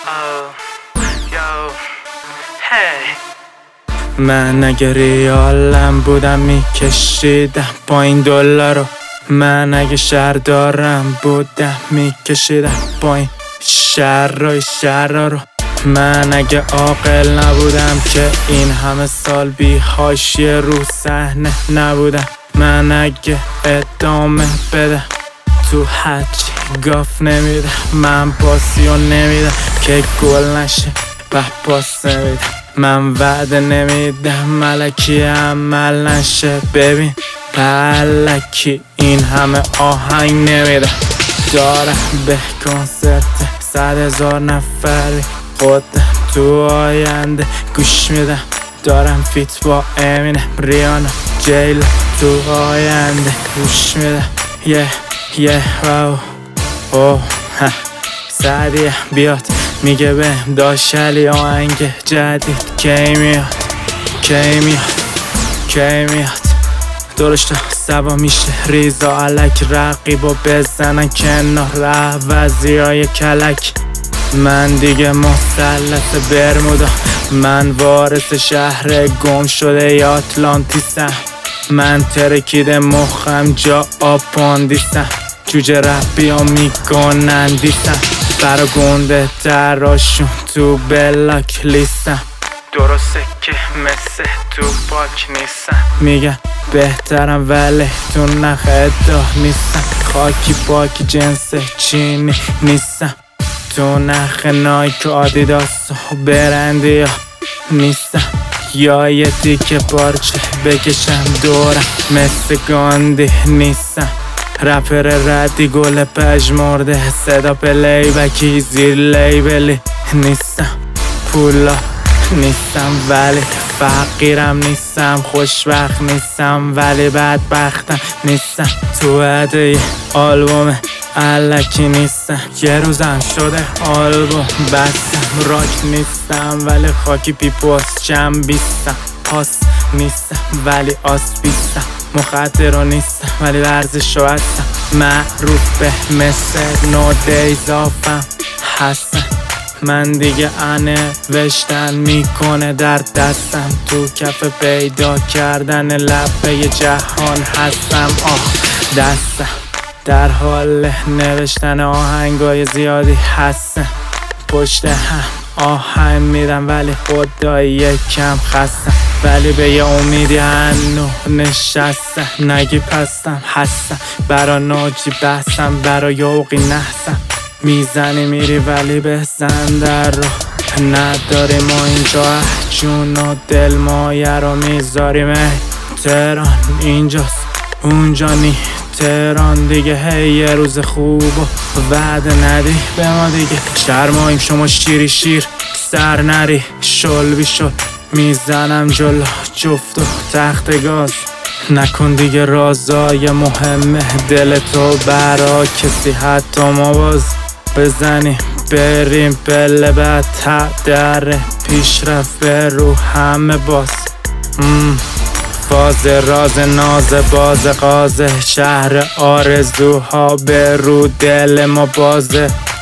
من اگه ریالم بودم میکشیدم با این دلارو. من اگه شهردارم بودم میکشیدم با این شهرها رو. من اگه عاقل نبودم که این همه سال بی حاشیه رو صحنه نبودم. من اگه ادامه بدم تو هرچی گاف نمیدم. من پاسیو نمیدم که گل نشه پاس نمیدم. من وعده نمیدم ملکی عمل نشه. ببین پلکی این همه آهنگ نمیدم. دارم به کنسرت 100,000 نفری خودم تو آینده گوش میدم. دارم فیت با امینم ریانا جیل تو آینده گوش میدم. سعدیه بیاد میگه بهم داشلی آهنگ جدید کی میاد درشتا سبا میشه ریزا علک رقیبا بزنن کنار عوضی های کلک. من دیگه مثلث برمودا. من وارث شهر گم شده یا آتلانتیسم. من ترکیده مخم جا آپاندیسم. جوجه رپی ها میکنن دیسم. برا گنده تراشون تو بلاک لیستم. درسته که مثل تو پاک نیستم. میگن بهترم ولی تو نخ ادعا نیستم. خاکی پاکی جنس چینی نیستم. تو نخ نایک آدیداس و برندی ها نیستم. یا یه تیکه پارچه بکشم دورم مثل گاندی نیستم. رپر ردی گل پژمرده صدا پلی بکی زیر لیبلی نیستم. پولا نیستم ولی فقیرم نیستم. خوشبخت نیستم ولی بدبختم نیستم. تو عده آلبوم علکی نیستم. یه روزم شده آلبوم بستم. راک نیستم ولی خاکی پیپوس بیستم. پاس نیستم ولی بیستم. مخدر نیستم ولی ورزشو هستم. معروف به مثل نو دیزافم هستم. من دیگه نوشتن میکنه در دستم. تو کف پیدا کردن لبه جهان هستم. دستم در حال نوشتن آهنگای زیادی هستم. پشت هم آهنگ میدم ولی خدایی یکم خستم. ولی به یه امیدی هنو نشستم. نگی پستم هستم. برا ناجی بستم برا یوقی نحسم. میزنی میری ولی بزن در رو نداری. ما اینجا جون و دل مایه رو میذاریم. تهران اینجاست اونجا نی تهران دیگه. یه روز خوب و وعده ندی به ما دیگه. شرماییم شما شیر سر نری شل بی شل. میزنم جلو جفت و تخت گاز. نکن دیگه رازای مهمه دل تو برا کسی حتی ما باز بزنیم بریم پله بعد در پیشرفت به رو همه باز. باز راز ناز باز قازه شهر آرزوها به رو دل ما بازه.